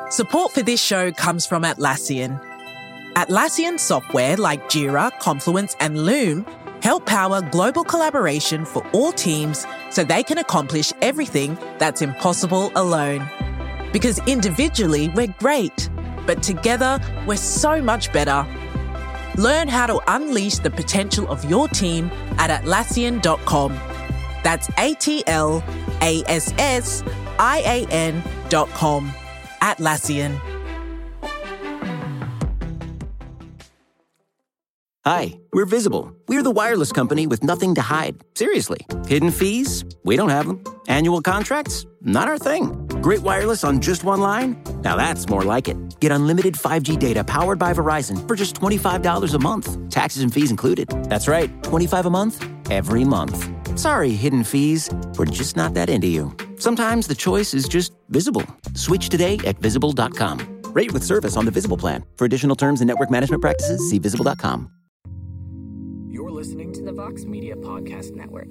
Support for this show comes from Atlassian. Atlassian software like Jira, Confluence, and Loom help power global collaboration for all teams so they can accomplish everything that's impossible alone. Because individually, we're great, but together, we're so much better. Learn how to unleash the potential of your team at Atlassian.com. That's Atlassian.com. Atlassian. Hi, we're Visible. We're the wireless company with nothing to hide. Seriously. Hidden fees? We don't have them. Annual contracts? Not our thing. Great wireless on just one line? Now that's more like it. Get unlimited 5G data powered by Verizon for just $25 a month. Taxes and fees included. That's right, $25 a month, every month. Sorry, hidden fees. We're just not that into you. Sometimes the choice is just Visible. Switch today at Visible.com. Rate with service on the Visible plan. For additional terms and network management practices, see Visible.com. You're listening to the Vox Media Podcast Network.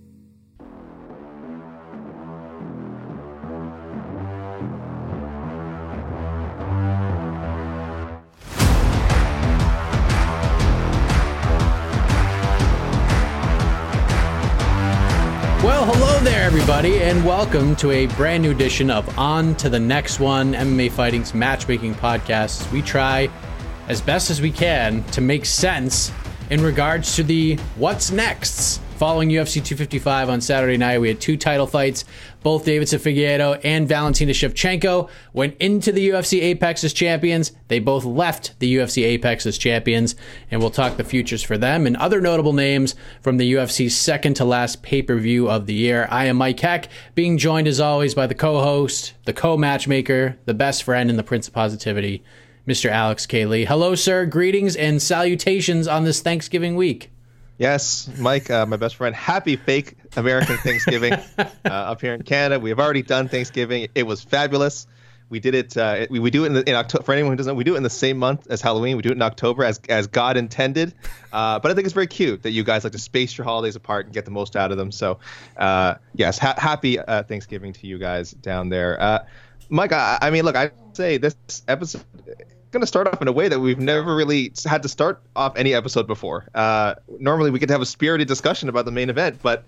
Well, hello there, everybody, and welcome to a brand new edition of On to the Next One, MMA Fighting's matchmaking podcast. We try as best as we can to make sense in regards to the what's next. Following UFC 255 on Saturday night, we had two title fights. Both Deiveson Figueiredo and Valentina Shevchenko went into the UFC Apex as champions. They both left the UFC Apex as champions, and we'll talk the futures for them and other notable names from the UFC's second to last pay-per-view of the year. I am Mike Heck, being joined as always by the co-host, the co-matchmaker, the best friend, and the Prince of Positivity, Mr. Alex K. Lee. Hello, sir. Greetings and salutations on this Thanksgiving week. Yes, Mike, my best friend. Happy fake American Thanksgiving up here in Canada. We have already done Thanksgiving. It was fabulous. We did it. We do it in October. For anyone who doesn't know, we do it in the same month as Halloween. We do it in October as God intended. But I think it's very cute that you guys like to space your holidays apart and get the most out of them. So, yes, happy Thanksgiving to you guys down there. Mike, I mean, look, I'd say this episode going to start off in a way that we've never really had to start off any episode before. Normally we get to have a spirited discussion about the main event, but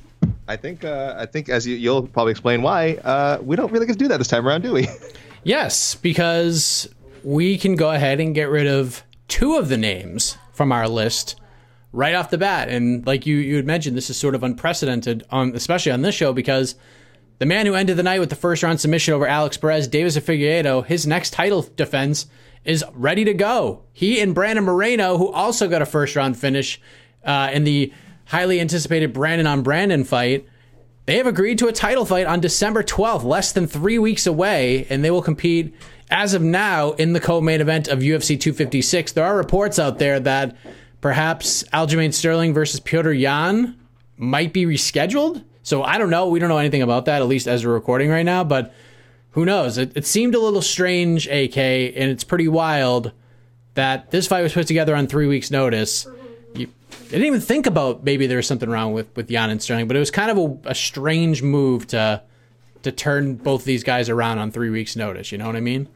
I think as you'll probably explain why, we don't really get to do that this time around, do we? Yes, because we can go ahead and get rid of two of the names from our list right off the bat. And like you had mentioned, this is sort of unprecedented, especially on this show, because the man who ended the night with the first round submission over Alex Perez, Deiveson Figueiredo, his next title defense is ready to go. He and Brandon Moreno, who also got a first round finish in the highly anticipated Brandon on Brandon fight, they have agreed to a title fight on December 12th, less than 3 weeks away, and they will compete as of now in the co-main event of UFC 256. There are reports out there that perhaps Aljamain Sterling versus Petr Yan might be rescheduled. So I don't know. We don't know anything about that, at least as we're recording right now, but who knows? It seemed a little strange, AK, and it's pretty wild that this fight was put together on 3 weeks' notice. I didn't even think about maybe there was something wrong with Yan and Sterling, but it was kind of a strange move to turn both these guys around on 3 weeks' notice. You know what I mean?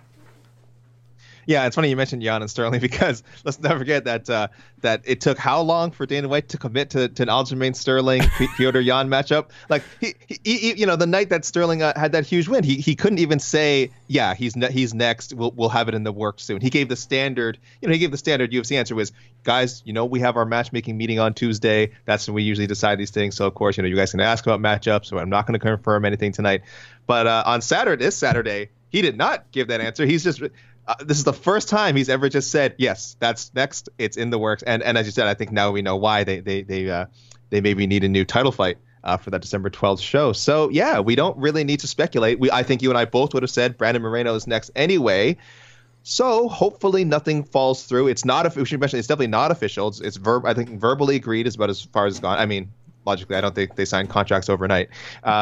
Yeah, it's funny you mentioned Yan and Sterling because let's never forget that it took how long for Dana White to commit to an Aljamain Sterling Petr Yan matchup. Like he the night that Sterling had that huge win, he couldn't even say, yeah, he's next. We'll have it in the works soon. He gave the standard. He gave the standard UFC answer was, guys, we have our matchmaking meeting on Tuesday. That's when we usually decide these things. So of course, you guys can ask about matchups. So I'm not going to confirm anything tonight. But on this Saturday, he did not give that answer. He's just. This is the first time he's ever just said, yes, that's next. It's in the works. And as you said, I think now we know why they maybe need a new title fight for that December 12th show. So, yeah, we don't really need to speculate. I think you and I both would have said Brandon Moreno is next anyway. So hopefully nothing falls through. It's not. We should mention it's definitely not official. I think verbally agreed is about as far as it's gone. I mean, logically, I don't think they sign contracts overnight.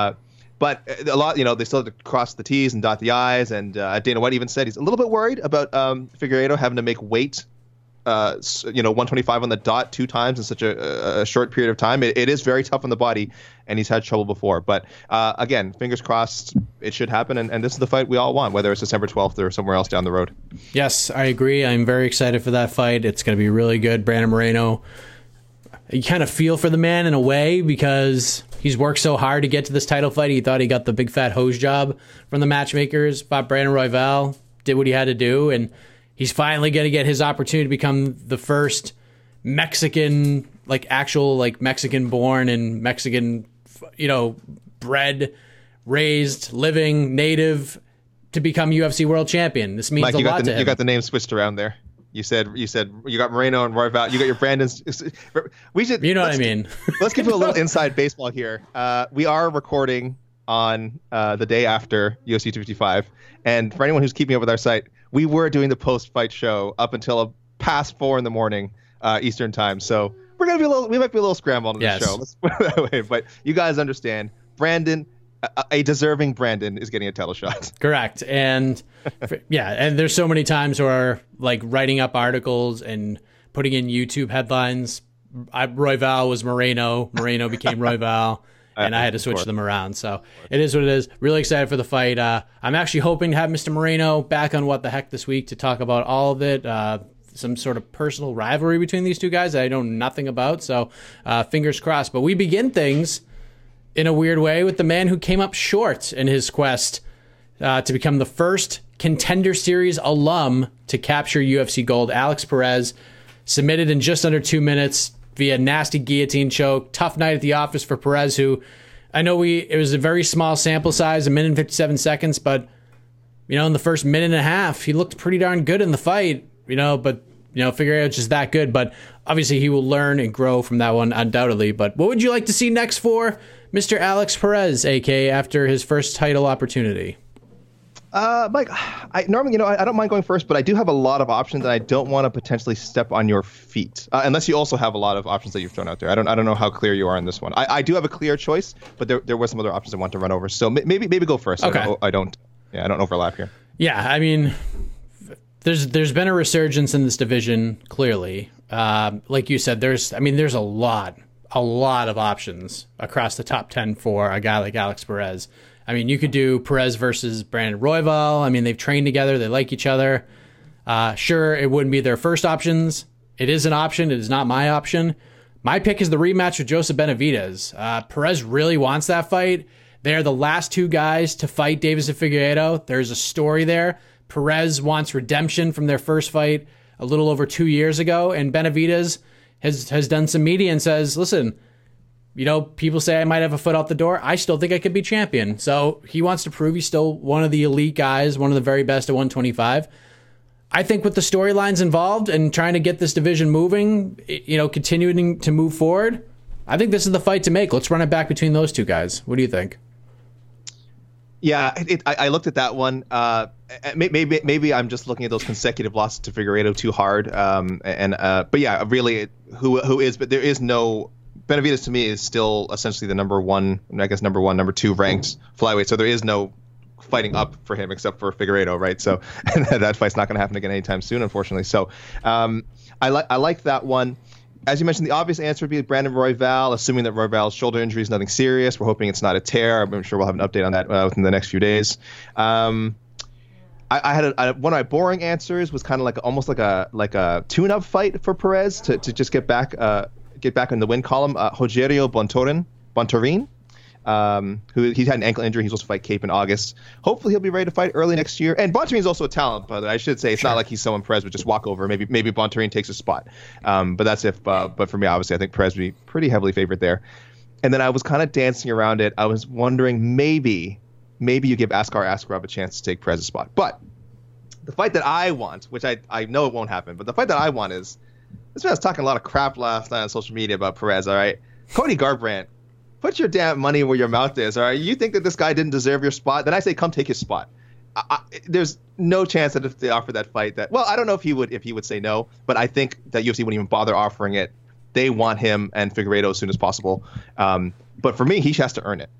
But a lot, they still have to cross the T's and dot the I's. And Dana White even said he's a little bit worried about Figueiredo having to make weight 125 on the dot 2 times in such a short period of time. It is very tough on the body, and he's had trouble before. But again, fingers crossed, it should happen. And this is the fight we all want, whether it's December 12th or somewhere else down the road. Yes, I agree. I'm very excited for that fight. It's going to be really good. Brandon Moreno, you kind of feel for the man in a way because he's worked so hard to get to this title fight. He thought he got the big fat hose job from the matchmakers, fought Brandon Royval, did what he had to do, and he's finally going to get his opportunity to become the first Mexican, Mexican-born and Mexican, bred, raised, living, native to become UFC world champion. This means Mike, a lot to him. You got the name switched around there. You said you got Moreno and Royval. You got your Brandon's. We should. You know what I mean. Let's give you a little inside baseball here. We are recording on the day after UFC 255, and for anyone who's keeping up with our site, we were doing the post-fight show up until past 4 a.m. Eastern time. So we might be a little scrambled on the show. Let's put it that way. But you guys understand, Brandon. A deserving Brandon is getting a title shot. Correct. And and there's so many times where writing up articles and putting in YouTube headlines, Royval was Moreno became Royval, and I had to switch them around. So it is what it is. Really excited for the fight. I'm actually hoping to have Mr. Moreno back on What the Heck this week to talk about all of it. Some sort of personal rivalry between these two guys that I know nothing about. So fingers crossed. But we begin things in a weird way with the man who came up short in his quest to become the first Contender Series alum to capture UFC gold. Alex Perez submitted in just under 2 minutes via nasty guillotine choke. Tough night at the office for Perez, who I know it was a very small sample size, 1 minute and 57 seconds, but in the first minute and a half, he looked pretty darn good in the fight, but Figueiredo's just that good. But obviously he will learn and grow from that one undoubtedly. But what would you like to see next for Mr. Alex Perez, AK, after his first title opportunity? Mike, I normally, I don't mind going first, but I do have a lot of options, and I don't want to potentially step on your feet, unless you also have a lot of options that you've thrown out there. I don't know how clear you are in this one. I do have a clear choice, but there were some other options I want to run over. So maybe go first. Okay. I don't overlap here. Yeah, I mean, there's been a resurgence in this division, clearly. Like you said, there's a lot of options across the top 10 for a guy like Alex Perez. I mean, you could do Perez versus Brandon Royval. I mean, they've trained together. They like each other. Sure, it wouldn't be their first options. It is an option. It is not my option. My pick is the rematch with Joseph Benavidez. Perez really wants that fight. They're the last two guys to fight Davis and Figueiredo. There's a story there. Perez wants redemption from their first fight a little over 2 years ago, and Benavidez has done some media and says, listen, people say I might have a foot out the door. I still think I could be champion. So he wants to prove he's still one of the elite guys, one of the very best at 125. I think with the storylines involved and trying to get this division moving, continuing to move forward, I think this is the fight to make. Let's run it back between those two guys. What do you think? Yeah, I looked at that one. Maybe I'm just looking at those consecutive losses to Figueiredo too hard. But yeah, really, who is? But there is no. Benavidez to me is still essentially the number 2 ranked flyweight. So there is no fighting up for him except for Figueiredo, right? So that fight's not going to happen again anytime soon, unfortunately. So I like that one. As you mentioned, the obvious answer would be Brandon Royval, assuming that Royval's shoulder injury is nothing serious. We're hoping it's not a tear. I'm sure we'll have an update on that within the next few days. I had one of my boring answers was kind of almost like a tune-up fight for Perez to just get back in the win column. Rogerio Bontorin, who he's had an ankle injury. He's supposed to fight Cape in August. Hopefully he'll be ready to fight early next year. And Bontorin's also a talent, but I should say it's not like he's someone Perez would just walk over. Maybe Bontorin takes a spot. But that's if. But for me, obviously, I think Perez would be pretty heavily favored there. And then I was kind of dancing around it. I was wondering maybe you give Askar Askarov a chance to take Perez's spot. But the fight that I want, which I know it won't happen, but the fight that I want is, this man was talking a lot of crap last night on social media about Perez, all right? Cody Garbrandt, put your damn money where your mouth is, all right? You think that this guy didn't deserve your spot? Then I say come take his spot. There's no chance that if they offer that fight I don't know if he would say no, but I think that UFC wouldn't even bother offering it. They want him and Figueiredo as soon as possible. But for me, he has to earn it.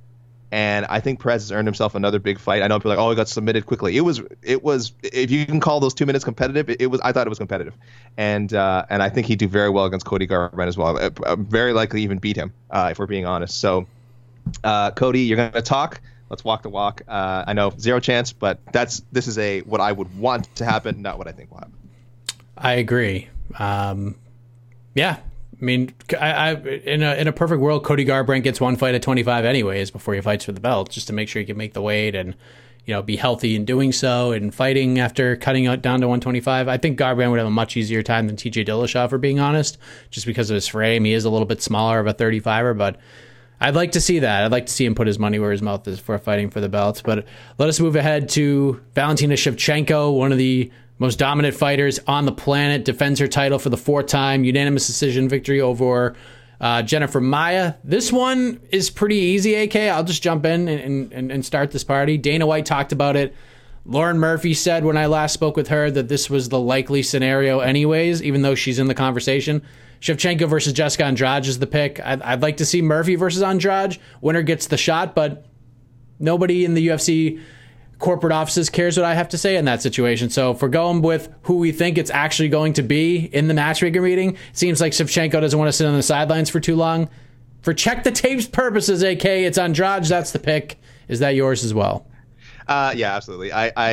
And I think Perez has earned himself another big fight. I know people are like, oh, he got submitted quickly. It was. If you can call those 2 minutes competitive, it was. I thought it was competitive, and I think he'd do very well against Cody Garbrandt as well. Very likely even beat him, if we're being honest. So, Cody, you're gonna talk. Let's walk the walk. I know 0 chance, but this is what I would want to happen, not what I think will happen. I agree. Yeah. I mean, in a perfect world, Cody Garbrandt gets one fight at 25 anyways before he fights for the belt, just to make sure he can make the weight and, be healthy in doing so and fighting after cutting it down to 125. I think Garbrandt would have a much easier time than TJ Dillashaw, for being honest, just because of his frame. He is a little bit smaller of a 35er, but I'd like to see that. I'd like to see him put his money where his mouth is for fighting for the belt. But let us move ahead to Valentina Shevchenko, one of the most dominant fighters on the planet, defends her title for the 4th time, unanimous decision victory over Jennifer Maia. This one is pretty easy, AK. I'll just jump in and start this party. Dana White talked about it. Lauren Murphy said when I last spoke with her that this was the likely scenario anyways, even though she's in the conversation. Shevchenko versus Jessica Andrade is the pick. I'd like to see Murphy versus Andrade. Winner gets the shot, but nobody in the UFC corporate offices cares what I have to say in that situation. So if we're going with who we think it's actually going to be in the matchmaker meeting, it seems like Shevchenko doesn't want to sit on the sidelines for too long. For check the tapes purposes, AK, it's Andrade. That's the pick. Is that yours as well? Yeah, absolutely.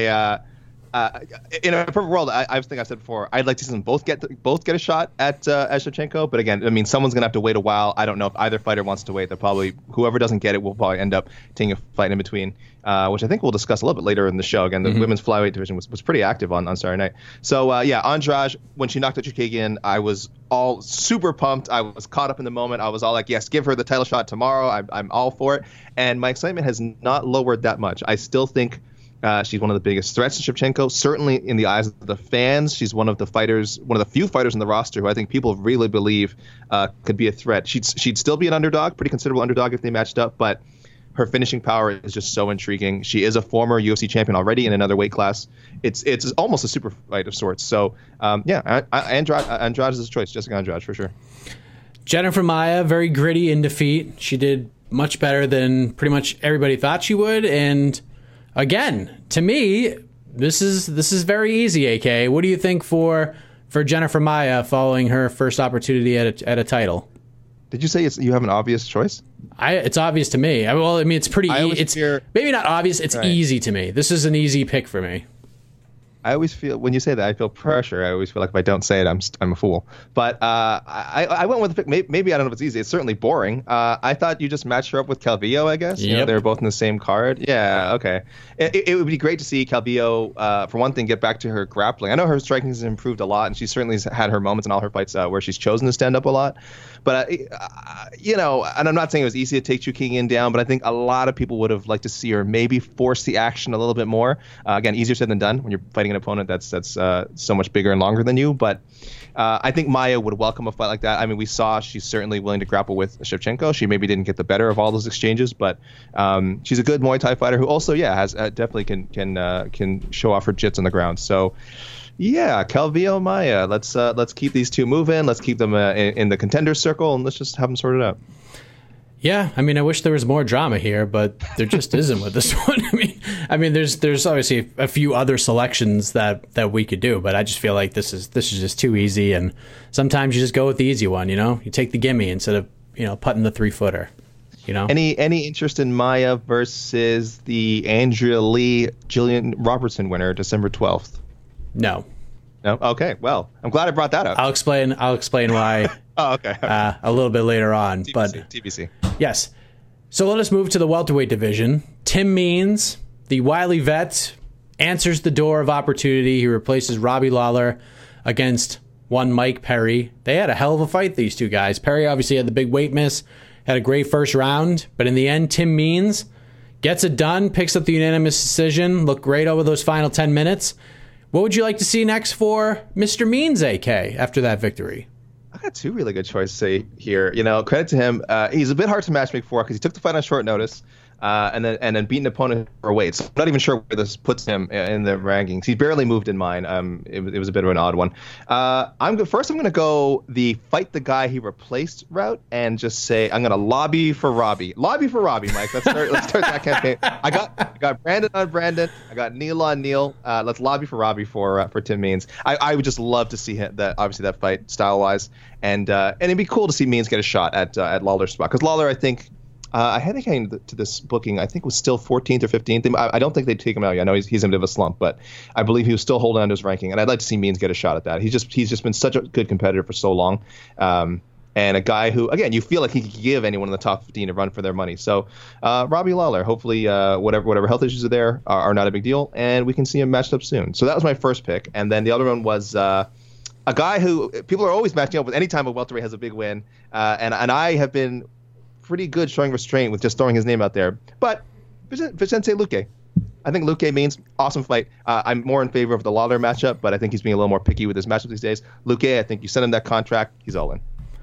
In a perfect world, I think I said before, I'd like to see them both get a shot at Shevchenko. But again, I mean, someone's gonna have to wait a while. I don't know if either fighter wants to wait. They'll probably, whoever doesn't get it will probably end up taking a fight in between, which I think we'll discuss a little bit later in the show. Again, the women's flyweight division was pretty active on Saturday night. So yeah, Andrade, when she knocked out Chookagian, I was all super pumped. I was caught up in the moment. I was all like, yes, give her the title shot tomorrow. I'm all for it. And my excitement has not lowered that much. I still think she's one of the biggest threats to Shevchenko. Certainly in the eyes of the fans, she's one of the few fighters in the roster who I think people really believe could be a threat. She'd still be an underdog, pretty considerable underdog if they matched up, but her finishing power is just so intriguing. She is a former UFC champion already in another weight class. It's almost a super fight of sorts. So yeah, Andrade is his choice. Jessica Andrade for sure. Jennifer Maia, very gritty in defeat. She did much better than pretty much everybody thought she would, and again, to me, this is very easy, AK. What do you think for Jennifer Maia following her first opportunity at a title? Did you say you have an obvious choice? It's obvious to me. Well, I mean, it's pretty easy. It's maybe not obvious. It's right. Easy to me. This is an easy pick for me. I always feel, when you say that, I feel pressure. I always feel like if I don't say it, I'm a fool. But I went with the pick. Maybe I don't know if it's easy. It's certainly boring. I thought you just matched her up with Calvillo, I guess. Yep. They were both in the same card. Yeah, okay. It would be great to see Calvillo, for one thing, get back to her grappling. I know her striking has improved a lot, and she certainly has had her moments in all her fights where she's chosen to stand up a lot. But, and I'm not saying it was easy to take Chookagian down, but I think a lot of people would have liked to see her maybe force the action a little bit more. Again, easier said than done when you're fighting an opponent that's so much bigger and longer than you. But I think Maia would welcome a fight like that. I mean, we saw she's certainly willing to grapple with Shevchenko. She maybe didn't get the better of all those exchanges, but she's a good Muay Thai fighter who also, has definitely can show off her jits on the ground. So, yeah, Calvillo, Maia. Let's keep these two moving. Let's keep them in the contender circle, and let's just have them sorted out. Yeah, I mean, I wish there was more drama here, but there just isn't with this one. I mean, there's obviously a few other selections that we could do, but I just feel like this is just too easy, and sometimes you just go with the easy one. You take the gimme instead of putting the 3-footer. Any interest in Maia versus the Andrea Lee Jillian Robertson winner December 12th? No. No. Okay. Well, I'm glad I brought that up. I'll explain why. Oh, okay. A little bit later on, TBC. Yes. So let us move to the welterweight division. Tim Means, the wily vet, answers the door of opportunity. He replaces Robbie Lawler against one Mike Perry. They had a hell of a fight, these two guys. Perry obviously had the big weight miss, had a great first round, but in the end, Tim Means gets it done, picks up the unanimous decision, looked great over those final 10 minutes. What would you like to see next for Mr. Means, AK, after that victory? I got two really good choices here. Credit to him. He's a bit hard to matchmake for because he took the fight on short notice. and then beat an opponent for weight. So I'm not even sure where this puts him in the rankings. He barely moved in mine. It was a bit of an odd one. I'm going to go the fight the guy he replaced route and just say I'm going to lobby for Robbie. Lobby for Robbie, Mike. Let's start that campaign. I got Brandon on Brandon. I got Neil on Neil. Let's lobby for Robbie for Tim Means. I would just love to see that fight style wise, and it'd be cool to see Means get a shot at Lawler's spot, because Lawler, I think. I had to came to this booking, I think was still 14th or 15th. I don't think they'd take him out yet. I know he's in a bit of a slump, but I believe he was still holding on to his ranking, and I'd like to see Means get a shot at that. He's just been such a good competitor for so long, and a guy who, again, you feel like he could give anyone in the top 15 a run for their money. So Robbie Lawler, hopefully whatever health issues are there are not a big deal, and we can see him matched up soon. So that was my first pick, and then the other one was a guy who people are always matching up with anytime a welterweight has a big win, and I have been pretty good showing restraint with just throwing his name out there. But Vicente Luque. I think Luque means awesome fight. I'm more in favor of the Lawler matchup, but I think he's being a little more picky with his matchups these days. Luque, I think you send him that contract, he's all in.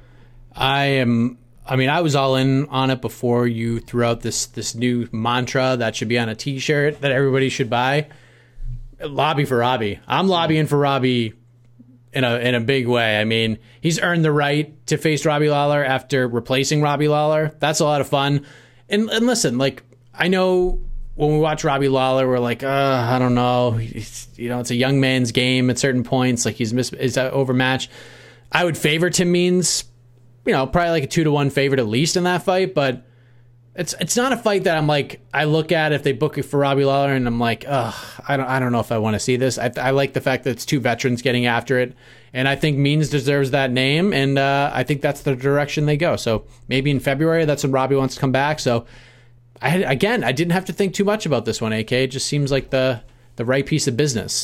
I was all in on it before you threw out this new mantra that should be on a t-shirt that everybody should buy. Lobby for Robbie. I'm lobbying for Robbie in a big way. I mean, he's earned the right to face Robbie Lawler after replacing Robbie Lawler. That's a lot of fun. And listen, like, I know when we watch Robbie Lawler, we're like, I don't know. It's a young man's game at certain points. Like, he's overmatched. I would favor Tim Means, probably like a 2-1 favorite at least in that fight, but it's not a fight that I'm like, I look at if they book it for Robbie Lawler and I'm like, I don't know if I want to see this. I like the fact that it's two veterans getting after it, and I think Means deserves that name, and I think that's the direction they go. So maybe in February, that's when Robbie wants to come back. So I didn't have to think too much about this one, AK. It just seems like the right piece of business.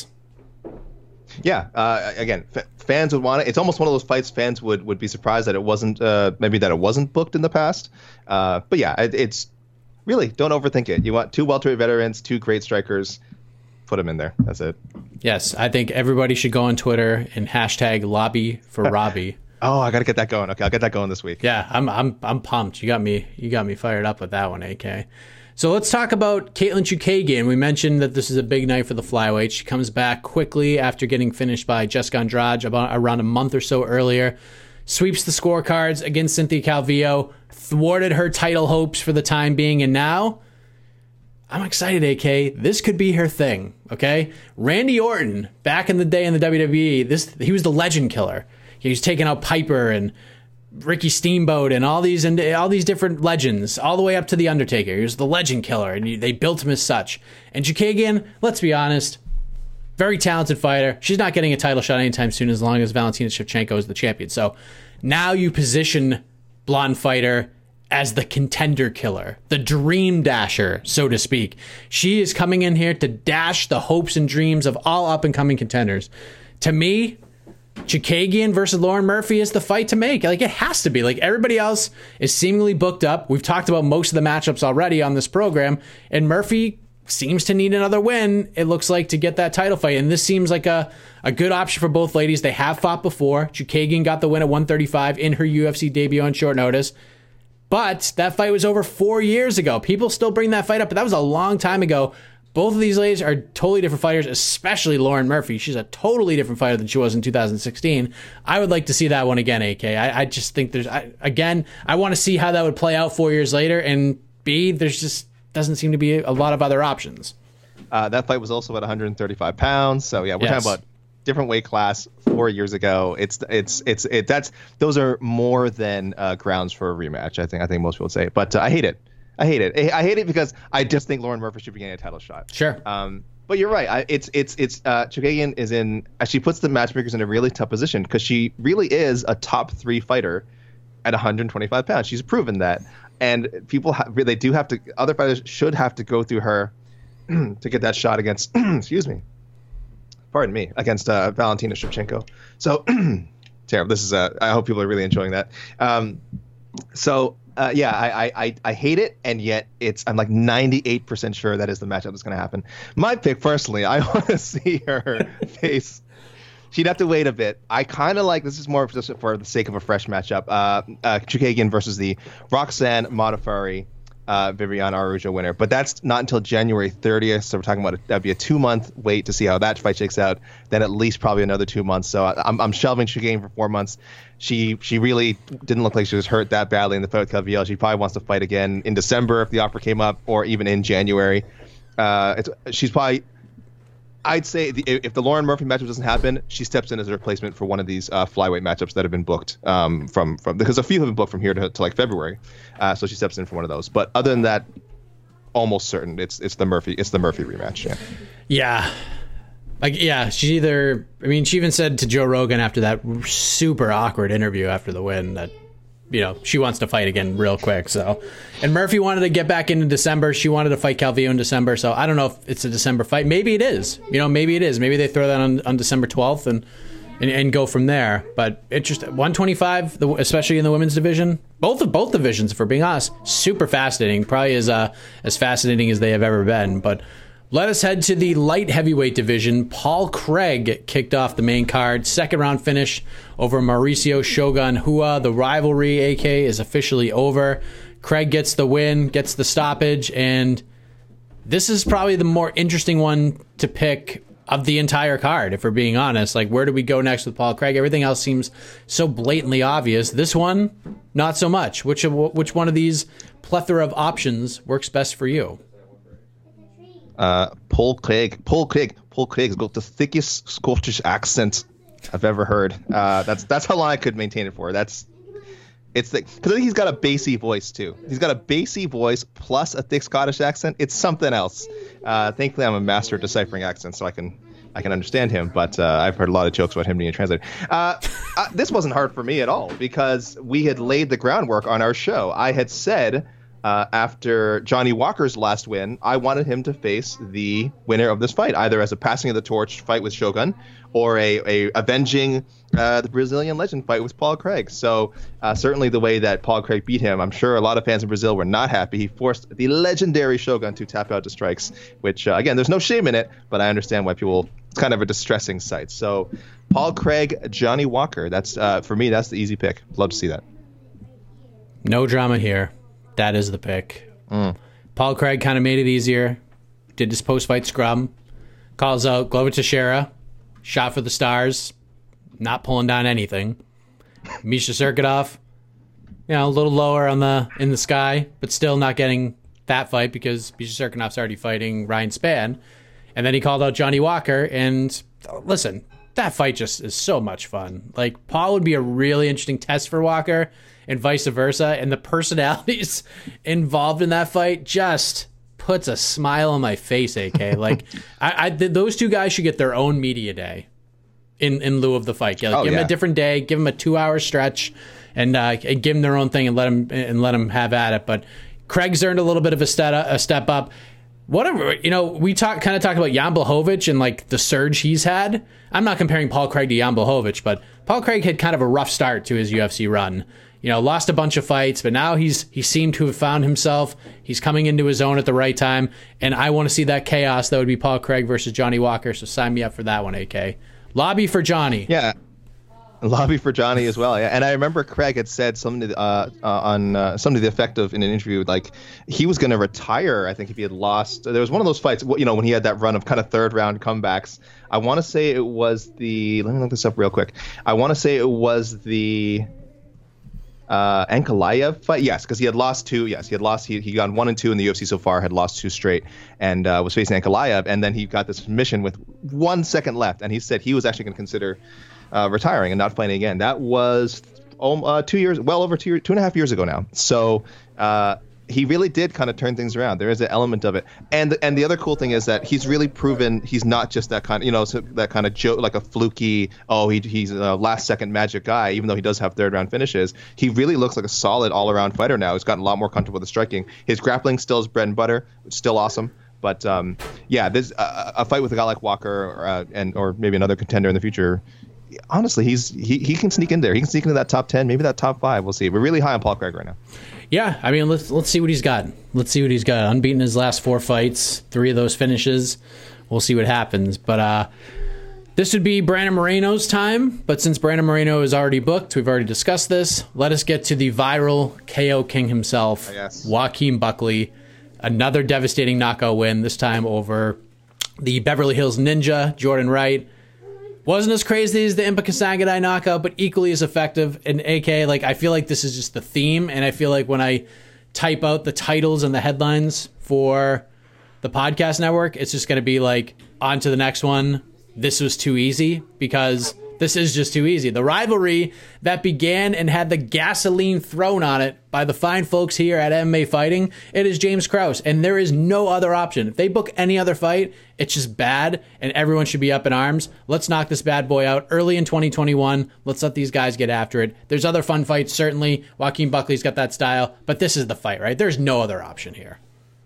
Yeah, again, fans would want it. It's almost one of those fights fans would be surprised that it wasn't booked in the past. But yeah, it's really, don't overthink it. You want two welterweight veterans, two great strikers, put them in there. That's it. Yes, I think everybody should go on Twitter and hashtag lobby for Robbie. Oh, I got to get that going. Okay, I'll get that going this week. Yeah, I'm pumped. You got me fired up with that one, AK. So let's talk about Katlyn Chookagian. We mentioned that this is a big night for the flyweight. She comes back quickly after getting finished by Jessica Andrade around a month or so earlier. Sweeps the scorecards against Cynthia Calvillo. Thwarted her title hopes for the time being. And now, I'm excited, AK. This could be her thing, okay? Randy Orton, back in the day in the WWE, he was the legend killer. He was taking out Piper and Ricky Steamboat and all these different legends, all the way up to The Undertaker. He was the legend killer, and they built him as such. And Chookagian, let's be honest, very talented fighter. She's not getting a title shot anytime soon as long as Valentina Shevchenko is the champion. So now you position blonde fighter as the contender killer, the dream dasher, so to speak. She is coming in here to dash the hopes and dreams of all up-and-coming contenders. To me, Chookagian versus Lauren Murphy is the fight to make. Like, it has to be. Like, everybody else is seemingly booked up. We've talked about most of the matchups already on this program, and Murphy seems to need another win, it looks like, to get that title fight. And this seems like a good option for both ladies. They have fought before. Chookagian got the win at 135 in her UFC debut on short notice. But that fight was over 4 years ago. People still bring that fight up, but that was a long time ago. Both of these ladies are totally different fighters, especially Lauren Murphy. She's a totally different fighter than she was in 2016. I would like to see that one again, AK. I just think I want to see how that would play out 4 years later. And B, there's just doesn't seem to be a lot of other options. That fight was also at 135 pounds. So yeah, we're talking about different weight class 4 years ago. Those are more than grounds for a rematch. I think most people would say, but I hate it. I hate it because I just think Lauren Murphy should be getting a title shot. Sure. But you're right. Chookagian is she puts the matchmakers in a really tough position because she really is a top 3 fighter at 125 pounds. She's proven that, and other fighters should have to go through her to get that shot against. Excuse me. Pardon me, against Valentina Shevchenko. So terrible. This is I hope people are really enjoying that. I hate it, and yet I'm like 98% sure that is the matchup that's going to happen. My pick, personally, I want to see her face. She'd have to wait a bit. I kind of like, this is more just for the sake of a fresh matchup, Chookagian versus the Roxanne Modafferi Viviane Araújo winner. But that's not until January 30th. So we're talking about that'd be a 2-month wait to see how that fight shakes out. Then at least probably another 2 months. So I'm shelving Chigane for 4 months. She really didn't look like she was hurt that badly in the fight with Calvillo. She probably wants to fight again in December if the offer came up, or even in January. She's probably, I'd say, if the Lauren Murphy matchup doesn't happen, she steps in as a replacement for one of these flyweight matchups that have been booked from because a few have been booked from here to like February. So she steps in for one of those. But other than that, almost certain it's the Murphy rematch. Yeah. She even said to Joe Rogan after that super awkward interview after the win that, she wants to fight again real quick. So, and Murphy wanted to get back into December. She wanted to fight Calvillo in December. So I don't know if it's a December fight. Maybe it is. Maybe it is. Maybe they throw that on December 12th and go from there. But interesting. 125, especially in the women's division. Both divisions, if we're being honest, super fascinating. Probably as fascinating as they have ever been. But let us head to the light heavyweight division. Paul Craig kicked off the main card. Second round finish over Mauricio Shogun Hua. The rivalry, AK, is officially over. Craig gets the win, gets the stoppage, and this is probably the more interesting one to pick of the entire card, if we're being honest. Like, where do we go next with Paul Craig? Everything else seems so blatantly obvious. This one, not so much. Which one of these plethora of options works best for you? Paul Craig's got the thickest Scottish accent I've ever heard. That's how long I could maintain it for. Because I think he's got a bassy voice too. He's got a bassy voice plus a thick Scottish accent. It's something else. Thankfully, I'm a master at deciphering accents, so I can understand him. But I've heard a lot of jokes about him being a translator. This wasn't hard for me at all because we had laid the groundwork on our show. I had said, after Johnny Walker's last win, I wanted him to face the winner of this fight, either as a passing of the torch fight with Shogun or a avenging the Brazilian legend fight with Paul Craig. So certainly the way that Paul Craig beat him, I'm sure a lot of fans in Brazil were not happy. He forced the legendary Shogun to tap out to strikes, which, again, there's no shame in it, but I understand why people, it's kind of a distressing sight. So Paul Craig, Johnny Walker, that's for me, that's the easy pick. Love to see that. No drama here. That is the pick. Paul Craig kind of made it easier. Did his post-fight scrum. Calls out Glover Teixeira. Shot for the stars. Not pulling down anything. Misha Cirkunov, a little lower in the sky, but still not getting that fight because Misha Cirkunov's already fighting Ryan Spann. And then he called out Johnny Walker. And listen, that fight just is so much fun. Like, Paul would be a really interesting test for Walker, and vice versa, and the personalities involved in that fight just puts a smile on my face, AK. Like, those two guys should get their own media day in lieu of the fight. Give them a different day, give them a 2-hour stretch, and give them their own thing and let them have at it. But Craig's earned a little bit of a step up. Whatever, we talked about Jan Blachowicz and like the surge he's had. I'm not comparing Paul Craig to Jan Blachowicz, but Paul Craig had kind of a rough start to his UFC run. Lost a bunch of fights, but now he seemed to have found himself. He's coming into his own at the right time, and I want to see that chaos. That would be Paul Craig versus Johnny Walker, so sign me up for that one, AK. Lobby for Johnny. Yeah, lobby for Johnny as well. Yeah, and I remember Craig had said something on something to the effect of, in an interview, like he was going to retire, I think, if he had lost. There was one of those fights, when he had that run of kind of third round comebacks. I want to say it was let me look this up real quick. I want to say it was the Ankalaev fight, yes, because he had lost two. Yes, he had lost. He gone 1 and 2 in the UFC so far. Had lost 2 straight, and was facing Ankalaev. And then he got this mission with 1 second left, and he said he was actually going to consider retiring and not fighting again. That was 2 years, well over 2.5 years ago now. So he really did kind of turn things around. There is an element of it, and the other cool thing is that he's really proven he's not just that kind of, that kind of joke, like a fluky, he's a last second magic guy. Even though he does have third round finishes, he really looks like a solid all around fighter now. He's gotten a lot more comfortable with the striking. His grappling still is bread and butter, which is still awesome. But there's a fight with a guy like Walker or maybe another contender in the future. Honestly, he can sneak in there. He can sneak into that top 10, maybe that top 5. We'll see. We're really high on Paul Craig right now. Yeah, I mean, let's see what he's got. Let's see what he's got. Unbeaten his last 4 fights, 3 of those finishes. We'll see what happens. But This would be Brandon Moreno's time, but since Brandon Moreno is already booked, we've already discussed this. Let us get to the viral KO king himself, Joaquin Buckley. Another devastating knockout win, this time over the Beverly Hills Ninja, Jordan Wright. Wasn't as crazy as the Impa Kasanganay knockout, but equally as effective. And AK, like, I feel like this is just the theme, and I feel like when I type out the titles and the headlines for the podcast network, it's just going to be like, on to the next one. This was too easy, because this is just too easy. The rivalry that began and had the gasoline thrown on it by the fine folks here at MMA Fighting, it is James Krause, and there is no other option. If they book any other fight, it's just bad, and everyone should be up in arms. Let's knock this bad boy out early in 2021. Let's let these guys get after it. There's other fun fights, certainly. Joaquin Buckley's got that style, but this is the fight, right? There's no other option here.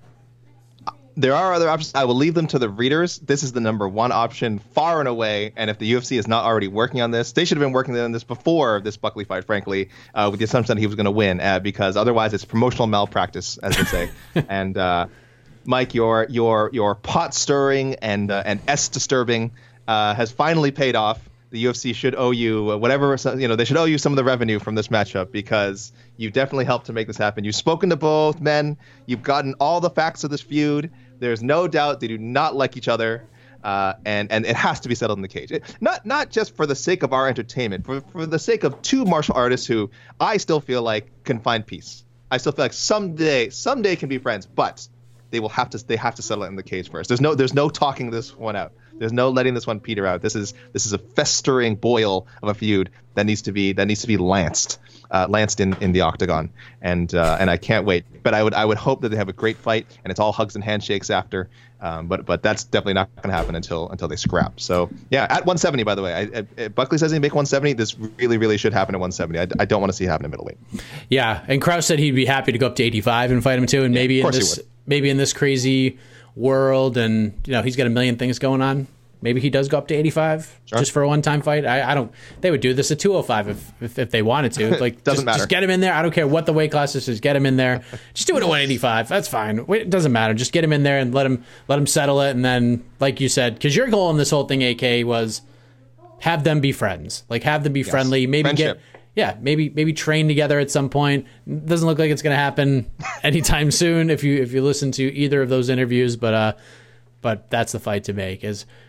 There are other options. I will leave them to the readers. This is the number one option, far and away. And if the UFC is not already working on this, they should have been working on this before this Buckley fight, frankly, with the assumption that he was going to win, because otherwise it's promotional malpractice, as they say. And Mike, your pot stirring and S disturbing has finally paid off. The UFC should owe you whatever, they should owe you some of the revenue from this matchup, because you definitely helped to make this happen. You've spoken to both men. You've gotten all the facts of this feud. There's no doubt they do not like each other, and it has to be settled in the cage. Not just for the sake of our entertainment, for the sake of two martial artists who I still feel like can find peace. I still feel like someday can be friends, but they have to settle it in the cage first. There's no talking this one out. There's no letting this one peter out. This is a festering boil of a feud that needs to be lanced in the octagon, and I can't wait. But I would hope that they have a great fight and it's all hugs and handshakes after. But that's definitely not going to happen until they scrap. So yeah, at 170, by the way, Buckley says he make 170. This really should happen at 170. I don't want to see it happen in middleweight. Yeah, and Krause said he'd be happy to go up to 85 and fight him too, and maybe in this crazy world, and he's got a million things going on, maybe he does go up to 85 just for a one-time fight. I don't. They would do this at 205 if they wanted to. Like, doesn't matter. Just get him in there. I don't care what the weight class is. Just get him in there. Just do it at 185. That's fine. It doesn't matter. Just get him in there and let him settle it. And then, like you said, because your goal in this whole thing, AK, was have them be friends. Like, have them be friendly. Maybe friendship. Maybe train together at some point. Doesn't look like it's going to happen anytime soon if you listen to either of those interviews. But that's the fight to make.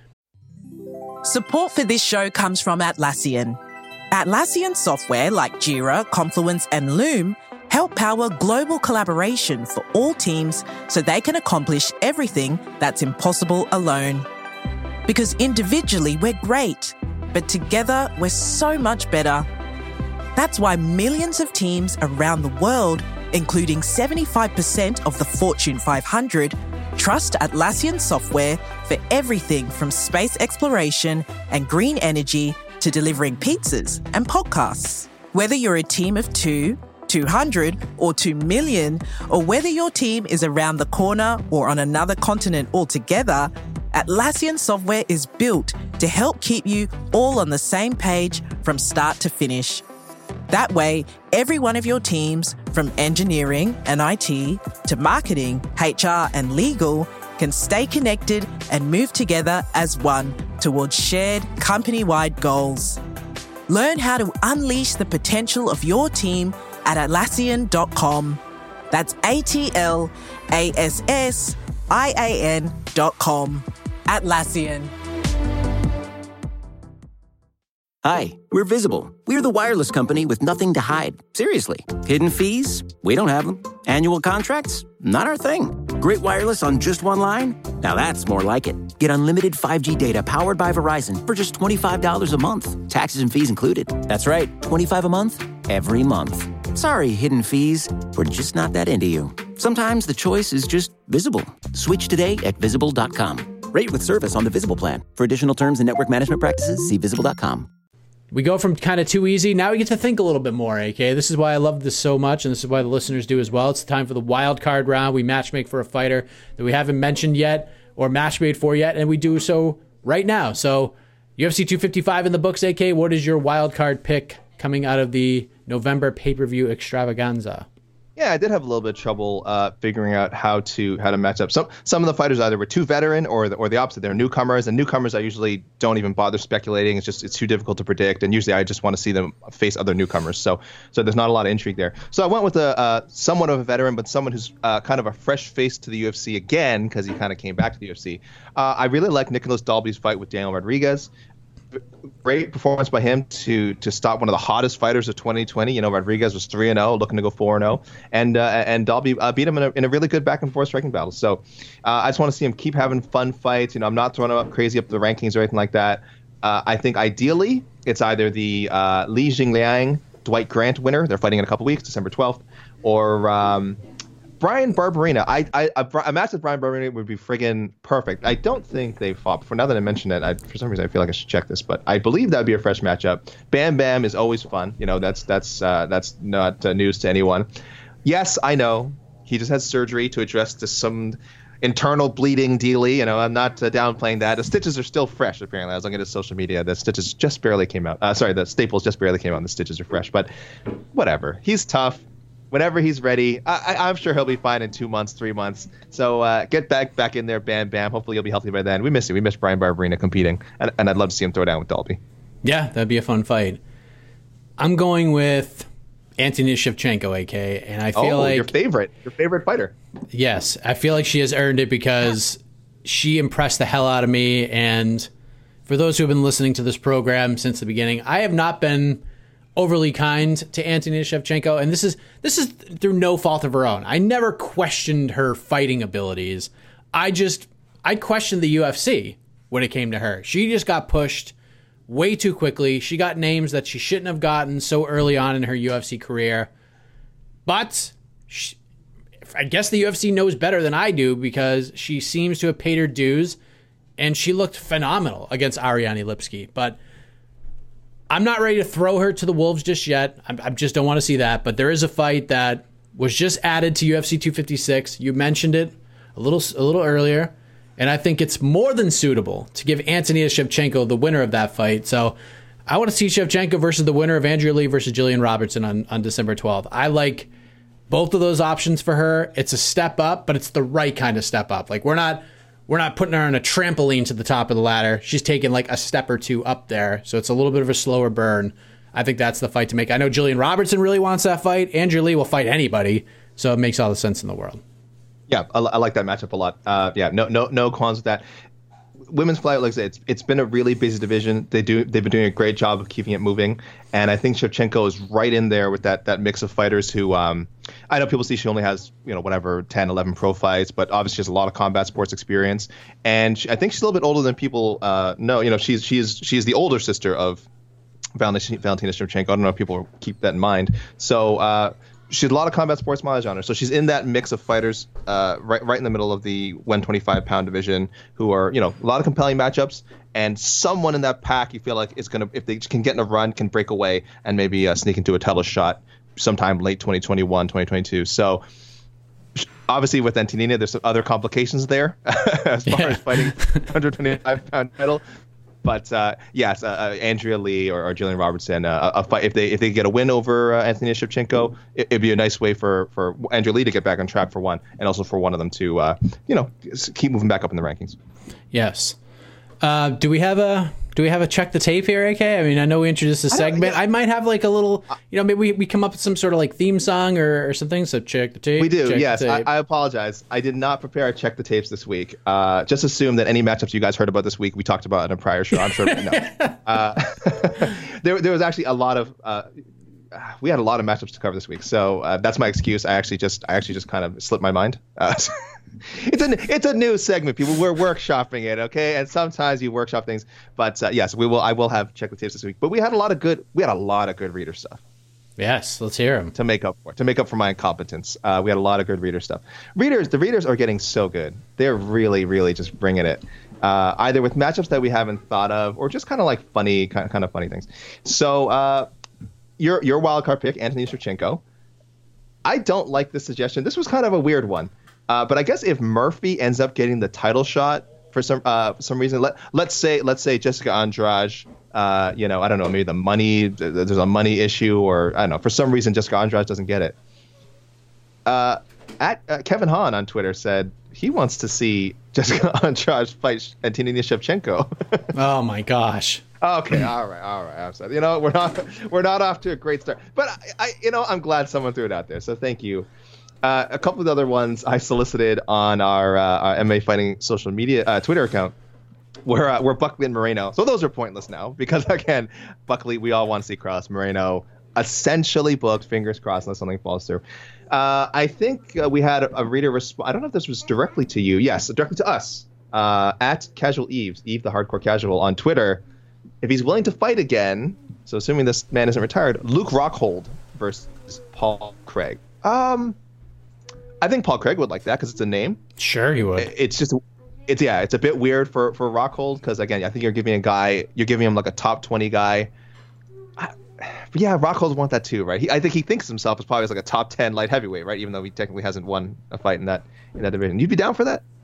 Support for this show comes from Atlassian. Atlassian software like Jira, Confluence, and Loom help power global collaboration for all teams so they can accomplish everything that's impossible alone. Because individually we're great, but together we're so much better. That's why millions of teams around the world, including 75% of the Fortune 500, trust Atlassian software for everything from space exploration and green energy to delivering pizzas and podcasts. Whether you're a team of 2, 200, or 2 million, or whether your team is around the corner or on another continent altogether, Atlassian software is built to help keep you all on the same page from start to finish. That way, every one of your teams, from engineering and IT to marketing, HR, and legal, can stay connected and move together as one towards shared company-wide goals. Learn how to unleash the potential of your team at Atlassian.com. That's ATLASSIAN.com. Atlassian. Hi, we're Visible. We're the wireless company with nothing to hide. Seriously. Hidden fees? We don't have them. Annual contracts? Not our thing. Great wireless on just one line? Now that's more like it. Get unlimited 5G data powered by Verizon for just $25 a month. Taxes and fees included. That's right, $25 a month, every month. Sorry, hidden fees. We're just not that into you. Sometimes the choice is just Visible. Switch today at Visible.com. Rate with service on the Visible plan. For additional terms and network management practices, see Visible.com. We go from kind of too easy. Now we get to think a little bit more, AK. This is why I love this so much, and this is why the listeners do as well. It's time for the wild card round. We matchmake for a fighter that we haven't mentioned yet or matchmade for yet, and we do so right now. So UFC 255 in the books, AK. What is your wild card pick coming out of the November pay-per-view extravaganza? Yeah, I did have a little bit of trouble figuring out how to match up. Some of the fighters either were too veteran or the opposite. They're newcomers, and newcomers I usually don't even bother speculating. It's too difficult to predict, and usually I just want to see them face other newcomers. So there's not a lot of intrigue there. So I went with a somewhat of a veteran, but someone who's kind of a fresh face to the UFC again because he kind of came back to the UFC. I really like Nicholas Dalby's fight with Daniel Rodriguez. Great performance by him to stop one of the hottest fighters of 2020. Rodriguez was 3-0, looking to go 4-0, and Dalby beat him in a really good back and forth striking battle. So I just want to see him keep having fun fights. I'm not throwing him up crazy up the rankings or anything like that. I think ideally it's either the Li Jingliang Dwight Grant winner. They're fighting in a couple weeks, December 12th, or Brian Barberena. A match with Brian Barberena would be friggin' perfect. I don't think they fought before. Now that I mention it, for some reason I feel like I should check this, but I believe that would be a fresh matchup. Bam Bam is always fun. That's not news to anyone. Yes, I know he just had surgery to address some internal bleeding dealy. I'm not downplaying that. The stitches are still fresh. Apparently, I was looking at his social media. The stitches just barely came out. The staples just barely came out. And the stitches are fresh, but whatever. He's tough. Whenever he's ready, I'm sure he'll be fine in 2 months, 3 months. So get back in there, Bam Bam. Hopefully he'll be healthy by then. We miss him. We miss Brian Barberena competing, and I'd love to see him throw down with Dalby. Yeah, that'd be a fun fight. I'm going with Anthony Shevchenko, AK, and I feel like your favorite fighter. Yes, I feel like she has earned it because she impressed the hell out of me. And for those who have been listening to this program since the beginning, I have not been overly kind to Anthony Shevchenko, and this is through no fault of her own. I never questioned her fighting abilities. I questioned the UFC when it came to her. She just got pushed way too quickly. She got names that she shouldn't have gotten so early on in her UFC career. But I guess the UFC knows better than I do because she seems to have paid her dues, and she looked phenomenal against Ariane Lipski. But I'm not ready to throw her to the wolves just yet. I just don't want to see that. But there is a fight that was just added to UFC 256. You mentioned it a little earlier, and I think it's more than suitable to give Antonia Shevchenko the winner of that fight. So I want to see Shevchenko versus the winner of Andrea Lee versus Jillian Robertson on December 12th. I like both of those options for her. It's a step up, but it's the right kind of step up. Like we're not putting her on a trampoline to the top of the ladder. She's taking like a step or two up there. So it's a little bit of a slower burn. I think that's the fight to make. I know Jillian Robertson really wants that fight. Andrea Lee will fight anybody. So it makes all the sense in the world. Yeah, I like that matchup a lot. No qualms with that. Women's flyweight, like I said, it's been a really busy division. They've been doing a great job of keeping it moving, and I think Shevchenko is right in there with that mix of fighters who I know people see she only has 10, 11 pro fights, but obviously she has a lot of combat sports experience, and I think she's a little bit older than people know. She's the older sister of Valentina Shevchenko. I don't know if people keep that in mind. So she has a lot of combat sports mileage on her. So she's in that mix of fighters right in the middle of the 125-pound division who are, a lot of compelling matchups. And someone in that pack you feel like is going to, if they can get in a run, can break away and maybe sneak into a title shot sometime late 2021, 2022. So obviously with Antonina, there's some other complications there as far as fighting 125-pound title. But yes, Andrea Lee or Jillian Robertson, a fight if they get a win over Anthony Shevchenko, it'd be a nice way for Andrea Lee to get back on track for one, and also for one of them to keep moving back up in the rankings. Yes. Do we have a check the tape here, AK? I mean, I know we introduced a segment. I might have like a little, maybe we come up with some sort of like theme song or something. So check the tape. We do, yes. I apologize. I did not prepare a check the tapes this week. Just assume that any matchups you guys heard about this week, we talked about in a prior show. I'm sure. No. There was actually a lot of. We had a lot of matchups to cover this week, so that's my excuse. I actually just kind of slipped my mind. It's a new segment, people. We're workshopping it, okay? And sometimes you workshop things, but yes, I will have check the tapes this week. But we had a lot of good reader stuff. Yes, let's hear them to make up for my incompetence. We had a lot of good reader stuff. The readers are getting so good. They're really, really just bringing it. Either with matchups that we haven't thought of, or just kind of like funny things. So your wildcard pick, Anthony Shevchenko. I don't like this suggestion. This was kind of a weird one. But I guess if Murphy ends up getting the title shot for some reason, let's say Jessica Andrade, I don't know, maybe there's a money issue, or I don't know, for some reason Jessica Andrade doesn't get it. Kevin Hahn on Twitter said he wants to see Jessica Andrade fight Antonina Shevchenko. Oh my gosh. Okay, all right. I'm sorry. We're not off to a great start, but I'm glad someone threw it out there. So thank you. A couple of the other ones I solicited on our MMA Fighting social media Twitter account were Buckley and Moreno. So those are pointless now because again, Buckley, we all want to see Cross. Moreno essentially booked. Fingers crossed unless something falls through. I think we had a reader respond. I don't know if this was directly to you. Yes, directly to us at Casual Eve the Hardcore Casual on Twitter. If he's willing to fight again, so assuming this man isn't retired, Luke Rockhold versus Paul Craig. I think Paul Craig would like that because it's a name. Sure, he would. It's a bit weird for Rockhold because again, I think you're giving him like a top 20 guy. But yeah, Rockhold want that too, right? I think he thinks himself as probably as like a top 10 light heavyweight, right? Even though he technically hasn't won a fight in that division. You'd be down for that?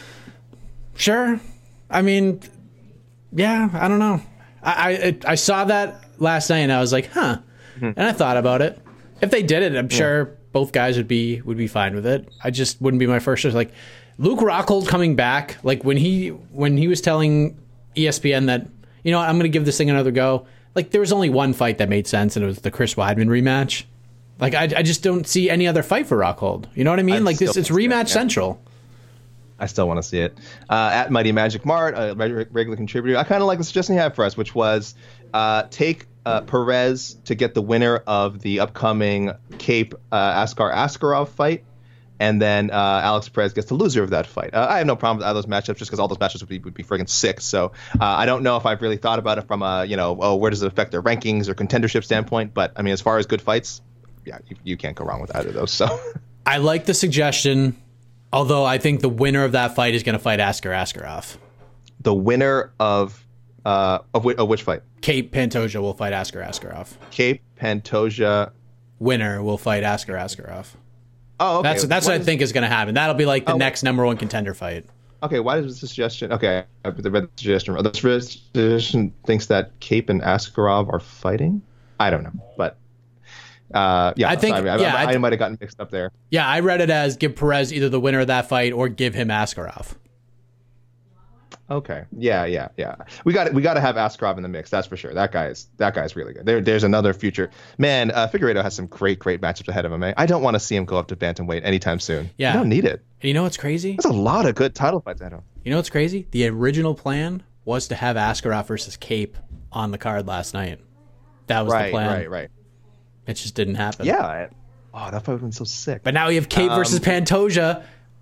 Sure. I mean, yeah, I don't know. I saw that last night and I was like, huh. Mm-hmm. And I thought about it. If they did it, I'm sure both guys would be fine with it. I just wouldn't be my first choice. Like Luke Rockhold coming back, like when he was telling ESPN that, you know what, I'm going to give this thing another go. Like there was only one fight that made sense, and it was the Chris Weidman rematch. Like I just don't see any other fight for Rockhold. You know what I mean? Like it's rematch central. I still want to see it. At Mighty Magic Mart, a regular contributor, I kind of like the suggestion he had for us, which was take Perez to get the winner of the upcoming Cape Askar Askarov fight, and then Alex Perez gets the loser of that fight. I have no problem with those matchups just because all those matchups would be friggin' sick. So I don't know if I've really thought about it from where does it affect their rankings or contendership standpoint. But I mean, as far as good fights, yeah, you can't go wrong with either of those. So I like the suggestion. Although I think the winner of that fight is going to fight Askar Askarov. The winner of which fight? Cape Pantoja will fight Askar Askarov. Cape Pantoja winner will fight Askar Askarov. Oh, okay. That's what I think is going to happen. That'll be like the next number one contender fight. Okay, why is the suggestion? Okay, I read the suggestion. The suggestion thinks that Cape and Askarov are fighting. I don't know, but. I think I might have gotten mixed up there. Yeah, I read it as give Perez either the winner of that fight or give him Askarov. Okay. Yeah. We got to have Askarov in the mix. That's for sure. That guy's really good. There's another future man. Figueiredo has some great matchups ahead of him. I don't want to see him go up to bantamweight anytime soon. Yeah, I don't need it. And you know what's crazy? There's a lot of good title fights ahead of him. You know what's crazy? The original plan was to have Askarov versus Cape on the card last night. That was the plan. Right. It just didn't happen. Yeah. That fight would have been so sick. But now we have Cape versus Pantoja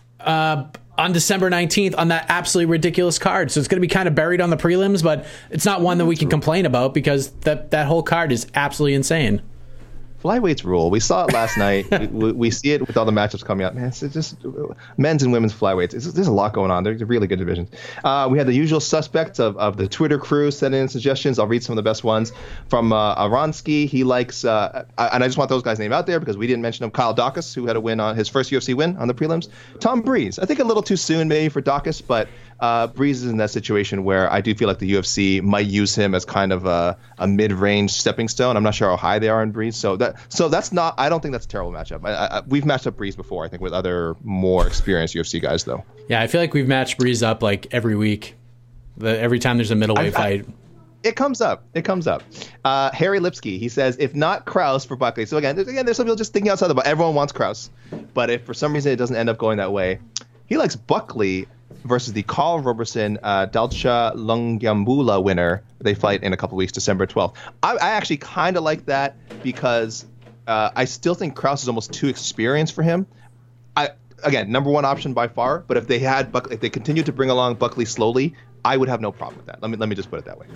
on December 19th on that absolutely ridiculous card. So it's going to be kind of buried on the prelims, but it's not one that we can complain about because that whole card is absolutely insane. Flyweights rule. We saw it last night. We see it with all the matchups coming up. Man, it's just men's and women's flyweights. There's a lot going on. They're really good divisions. We had the usual suspects of the Twitter crew sending in suggestions. I'll read some of the best ones from Aronsky. He likes, and I just want those guys' name out there because we didn't mention them. Kyle Dawkins, who had a win on his first UFC win on the prelims. Tom Breeze. I think a little too soon maybe for Dawkins, but Breeze is in that situation where I do feel like the UFC might use him as kind of a mid-range stepping stone. I'm not sure how high they are in Breeze, so that's not. I don't think that's a terrible matchup. We've matched up Breeze before, I think, with other more experienced UFC guys, though. Yeah, I feel like we've matched Breeze up like every week. Every time there's a middleweight fight. It comes up. Harry Lipsky, he says, if not Krause for Buckley. So again, there's some people just thinking outside the box. Everyone wants Krause, but if for some reason it doesn't end up going that way, he likes Buckley versus the Carl Roberson Dalcha Lungyambula winner. They fight in a couple weeks, December 12th. I actually kind of like that because I still think Krause is almost too experienced for him. Again, number one option by far. But if they continued to bring along Buckley slowly, I would have no problem with that. Let me just put it that way.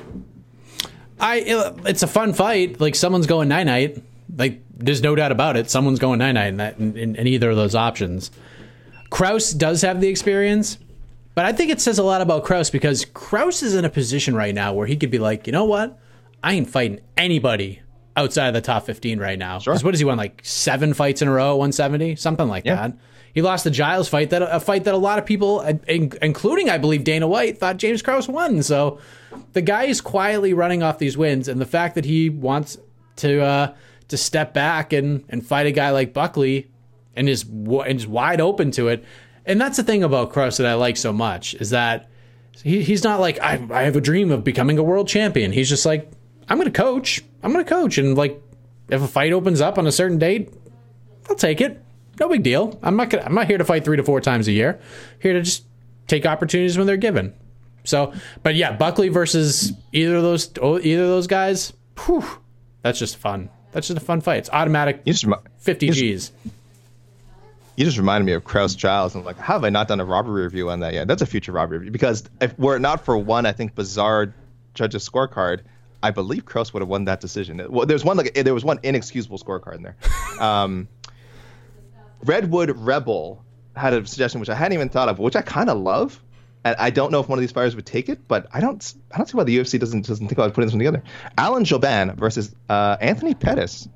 It's a fun fight. Like someone's going night. Like there's no doubt about it. Someone's going night in either of those options. Krause does have the experience. But I think it says a lot about Krause because Krause is in a position right now where he could be like, you know what? I ain't fighting anybody outside of the top 15 right now. Sure. Because what does he won? Like 7 fights in a row, 170? Something like that. He lost the Giles fight, a fight that a lot of people, including, I believe, Dana White, thought James Krause won. So the guy is quietly running off these wins. And the fact that he wants to step back and fight a guy like Buckley, and is wide open to it. And that's the thing about Kroos that I like so much, is that he's not like, I have a dream of becoming a world champion. He's just like, I'm going to coach. And like, if a fight opens up on a certain date, I'll take it. No big deal. I'm not here to fight 3 to 4 times a year. Here to just take opportunities when they're given. So, but yeah, Buckley versus either of those guys, whew, that's just fun. That's just a fun fight. It's automatic 50 Gs. You just reminded me of Kraus Giles. I'm like, how have I not done a robbery review on that yet? That's a future robbery review, because if were it not for one, I think, bizarre judge's scorecard, I believe Kraus would have won that decision. Well, there was one inexcusable scorecard in there. Redwood Rebel had a suggestion which I hadn't even thought of, which I kind of love. And I don't know if one of these fighters would take it, but I don't see why the UFC doesn't think about putting this one together. Alan Jouban versus Anthony Pettis.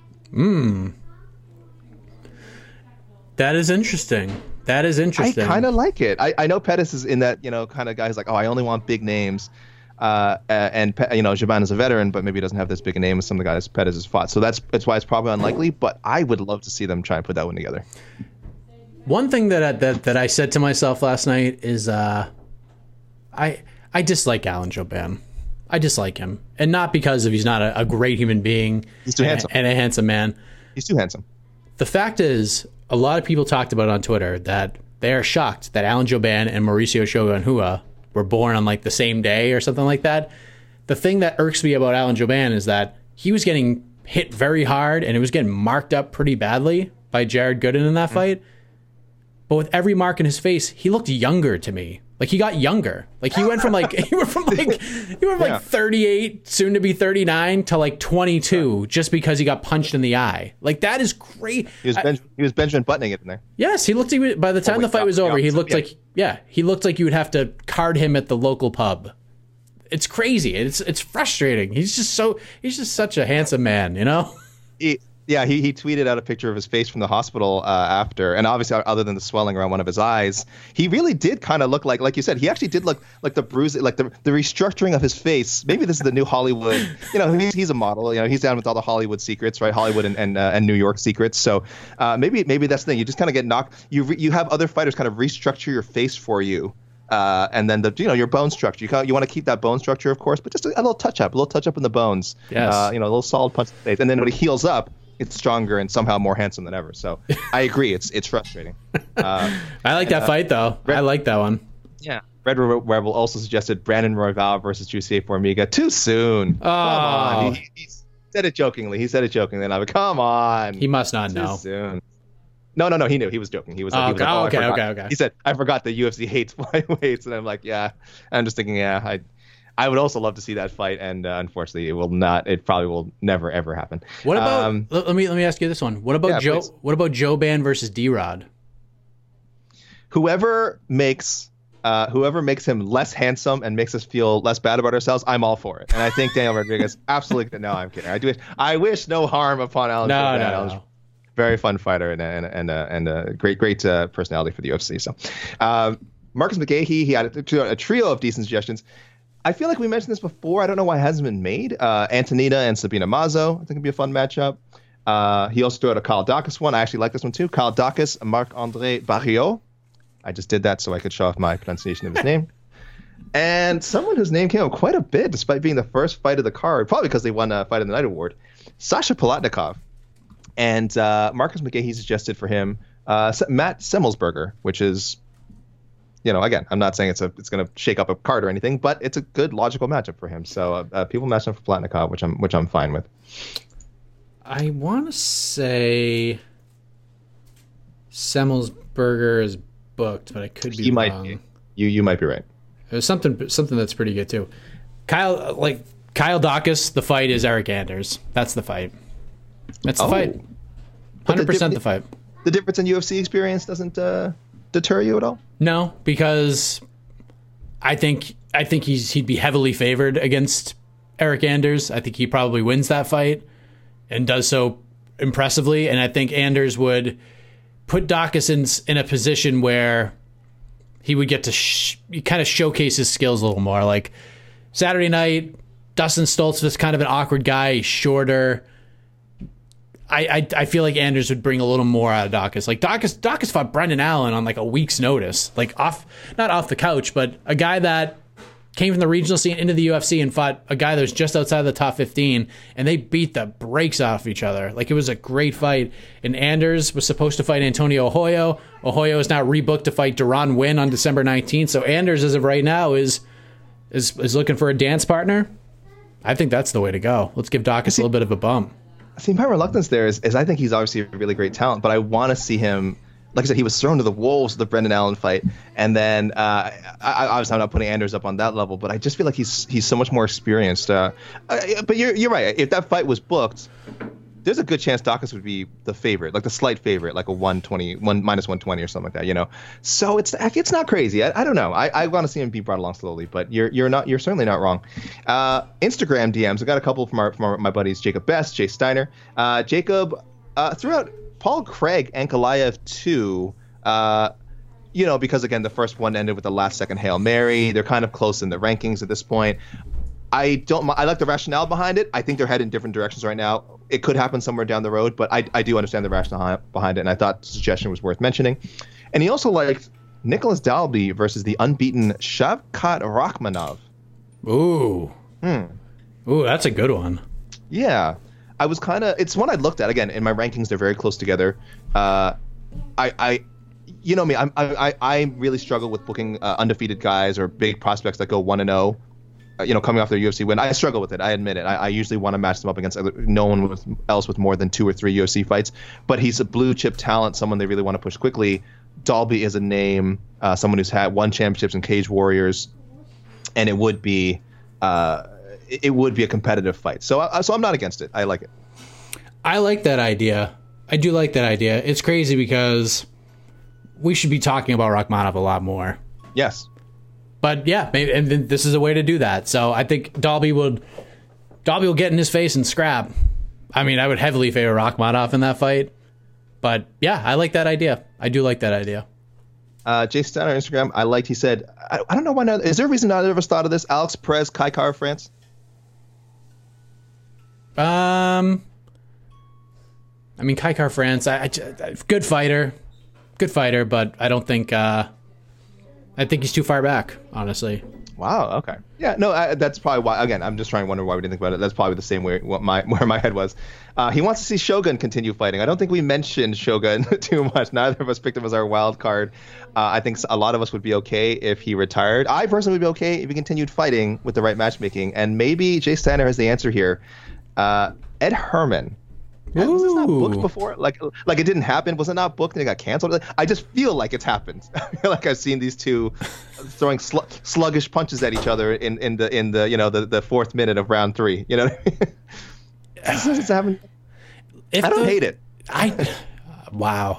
That is interesting. I kind of like it. I know Pettis is in that, kind of guy who's like, oh, I only want big names. And Jouban is a veteran, but maybe he doesn't have this big a name as some of the guys Pettis has fought. So that's why it's probably unlikely. But I would love to see them try and put that one together. One thing that I said to myself last night is I dislike Alan Jouban. I dislike him, and not because he's not a great human being. He's too handsome and a handsome man. He's too handsome. The fact is, a lot of people talked about on Twitter that they are shocked that Alan Jouban and Mauricio Shogun Rua were born on like the same day or something like that. The thing that irks me about Alan Jouban is that he was getting hit very hard, and it was getting marked up pretty badly by Jared Gooden in that fight. But with every mark in his face, he looked younger to me. Like, he got younger. Like, he went from 38, soon to be 39, to like 22, just because he got punched in the eye. Like, that is great. He was Benjamin Buttoning it in there. Yes, he looked. By the time the fight was over, he looked like you would have to card him at the local pub. It's crazy. It's frustrating. He's just such a handsome man, He tweeted out a picture of his face from the hospital after, and obviously other than the swelling around one of his eyes, he really did kind of look like you said, he actually did look like the bruise, like the restructuring of his face. Maybe this is the new Hollywood. He's a model. He's down with all the Hollywood secrets, right? Hollywood and New York secrets. So maybe that's the thing. You just kind of get knocked. You have other fighters kind of restructure your face for you. And then your bone structure. You want to keep that bone structure, of course, but just a little touch up in the bones. Yes. A little solid punch in the face, and then when he heals up, it's stronger and somehow more handsome than ever. So I agree. It's frustrating. I like that fight, though. I like that one. Yeah. Red Rebel also suggested Brandon Royval versus Juicy Formiga. Too soon. Oh. Come on. He said it jokingly. And I'm like, come on. He must not know. Too soon. No. He knew. He was joking. He was like, okay. He said, I forgot the UFC hates flyweights. And I'm like, yeah. I'm just thinking, yeah, I would also love to see that fight, and unfortunately, it probably will never ever happen. What about? Let me ask you this one. What about Joe? Please. What about Jouban versus D-Rod? Whoever makes him less handsome and makes us feel less bad about ourselves, I'm all for it. And I think Daniel Rodriguez absolutely. No, I'm kidding. I wish no harm upon Alan Jouban. No. Very fun fighter and a great personality for the UFC. So, Marcus McGahee, he had a trio of decent suggestions. I feel like we mentioned this before. I don't know why it hasn't been made. Antonina and Sabina Mazo, I think it'd be a fun matchup. He also threw out a Kyle Dacus one. I actually like this one too. Kyle Dacus and Marc-André Barriault. I just did that so I could show off my pronunciation of his name. And someone whose name came up quite a bit, despite being the first fight of the card, probably because they won a Fight of the Night award, Sasha Palatnikov. And Marcus McGahee suggested for him Matt Semmelsberger, which is... again, I'm not saying it's going to shake up a card or anything, but it's a good logical matchup for him. So people match him for Palatnikov, which I'm fine with. I want to say Semmelsberger is booked, but I could be wrong. You might be right. There's something that's pretty good too. Kyle Dacus. The fight is Eric Anders. That's the fight. That's the fight. 100% the fight. The difference in UFC experience doesn't deter you at all? No, because I think he'd be heavily favored against Eric Anders. I think he probably wins that fight and does so impressively. And I think Anders would put Dacus in a position where he would get to kind of showcase his skills a little more. Like Saturday night, Dustin Stoltz was kind of an awkward guy. He's shorter. I feel like Anders would bring a little more out of Dawkins. Like Dawkins fought Brendan Allen on like a week's notice, like not off the couch, but a guy that came from the regional scene into the UFC and fought a guy that was just outside the top 15, and they beat the brakes off each other. Like, it was a great fight. And Anders was supposed to fight Antonio Arroyo. Arroyo is now rebooked to fight Deron Winn on December 19th. So Anders, as of right now, is looking for a dance partner. I think that's the way to go. Let's give Dawkins a little bit of a bump. See, my reluctance there is I think he's obviously a really great talent, but I want to see him. Like I said, he was thrown to the wolves of the Brendan Allen fight, and then obviously I'm not putting Anders up on that level, but I just feel like he's so much more experienced. But you're right. If that fight was booked, there's a good chance Dawkins would be the favorite, like the slight favorite, like a minus 120 or something like that. You know, so it's not crazy. I don't know. I want to see him be brought along slowly, but you're certainly not wrong. Instagram DMs. I got a couple from my buddies Jacob Best, Jay Steiner. Jacob threw out Paul Craig Ankalaev 2, because again the first one ended with the last second Hail Mary. They're kind of close in the rankings at this point. I like the rationale behind it. I think they're heading in different directions right now. It could happen somewhere down the road, but I do understand the rationale behind it, and I thought the suggestion was worth mentioning. And he also liked Nicholas Dalby versus the unbeaten Shavkat Rakhmonov. Ooh, that's a good one. Yeah. It's one I looked at. Again, in my rankings, they're very close together. You know me, I really struggle with booking undefeated guys or big prospects that go 1-0. Coming off their UFC win, I struggle with it. I admit it. I usually want to match them up against no one else with more than 2 or 3 UFC fights. But he's a blue chip talent, someone they really want to push quickly. Dalby is a name, someone who's won championships in Cage Warriors, and it would be a competitive fight. So I'm not against it. I like it. I like that idea. I do like that idea. It's crazy because we should be talking about Rakhmonov a lot more. Yes. But yeah, maybe, and this is a way to do that. So I think Dalby will get in his face and scrap. I mean, I would heavily favor Rakhmonov in that fight. But yeah, I like that idea. I do like that idea. Jay Steiner on Instagram, he said, I don't know why not. Is there a reason neither of us thought of this? Alex Perez, Kai Kara France? I mean, Kai Kara France, good fighter, but I don't think, I think he's too far back, honestly. Wow. Okay. Yeah. No. That's probably why. Again, I'm just trying to wonder why we didn't think about it. That's probably the same way where my head was. He wants to see Shogun continue fighting. I don't think we mentioned Shogun too much. Neither of us picked him as our wild card. I think a lot of us would be okay if he retired. I personally would be okay if he continued fighting with the right matchmaking. And maybe Jay Steiner has the answer here. Ed Herman. Was this not booked before? Like it didn't happen? Was it not booked and it got canceled? I just feel like it's happened. I feel like I've seen these two throwing sluggish punches at each other in the 4th minute of round 3. You know what I mean? It's happened. I don't hate it. Wow.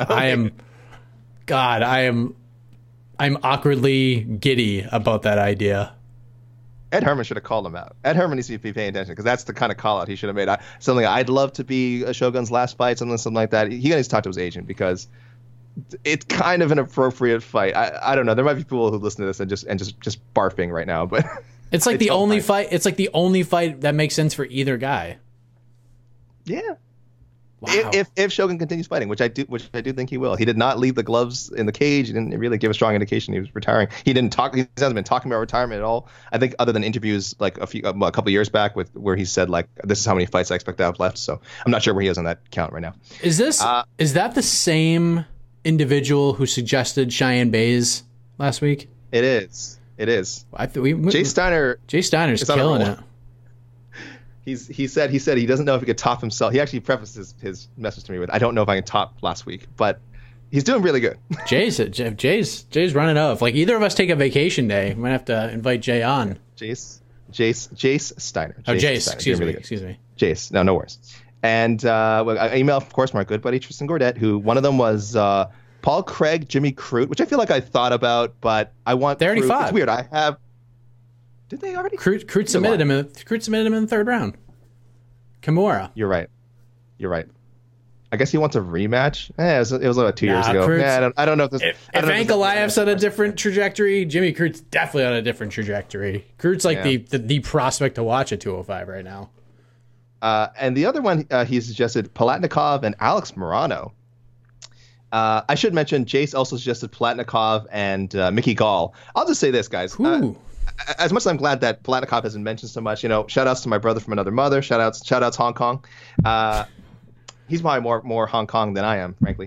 I'm awkwardly giddy about that idea. Ed Herman should have called him out. Ed Herman needs to be paying attention because that's the kind of call out he should have made. I'd love to be a Shogun's last fight, something like that. He needs to talk to his agent because it's kind of an appropriate fight. I don't know. There might be people who listen to this and just barfing right now, but it's like the only fight. It's like the only fight that makes sense for either guy. Yeah. Wow. If Shogun continues fighting, which I do think he will. He did not leave the gloves in the cage. He didn't really give a strong indication he was retiring. He hasn't been talking about retirement at all. I think other than interviews like a couple years back where he said like, this is how many fights I expect to have left. So I'm not sure where he is on that count right now. Is that the same individual who suggested Cheyenne Bays last week? It is. Jay Steiner's killing it. He said he doesn't know if he could top himself. He actually prefaced his message to me with, I don't know if I can top last week, but he's doing really good. Jay's running out. If like either of us take a vacation day, we might have to invite Jay on. Jace Steiner. Excuse me. Jace. No worries. And I email, of course, my good buddy Tristan Gordet, who one of them was Paul Craig, Jimmy Crute, which I feel like I thought about, but I want. They already fought. It's weird. I have. Did they already? Crute submitted him in the 3rd round. Kimura. You're right. I guess he wants a rematch. It was about 2 years ago. I don't know if this. If Ankalaev's on a different trajectory, Jimmy Crute's definitely on a different trajectory. Crute's like the prospect to watch at 205 right now. And the other one he suggested Palatnikov and Alex Morano. I should mention Jace also suggested Palatnikov and Mickey Gall. I'll just say this, guys. As much as I'm glad that Palatnikov hasn't mentioned so much, shout outs to my brother from another mother. Shout outs Hong Kong. He's probably more Hong Kong than I am, frankly.